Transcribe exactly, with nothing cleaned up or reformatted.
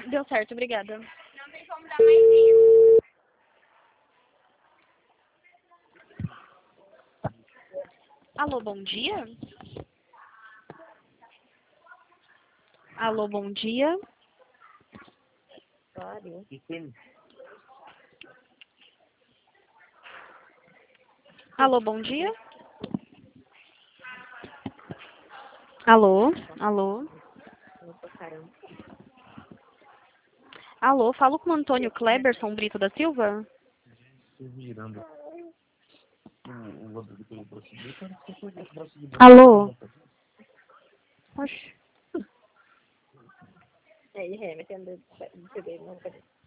Deu certo, obrigada. Não tem como dar mais tempo. Alô, bom dia? Alô, bom dia? Claro. Alô, bom dia? Alô? Alô? Opa, caramba. Alô, falo com o Antônio Kleberson Brito da Silva? Virando. Alô? Oxi. É, é, metendo o bebê, não, cadê?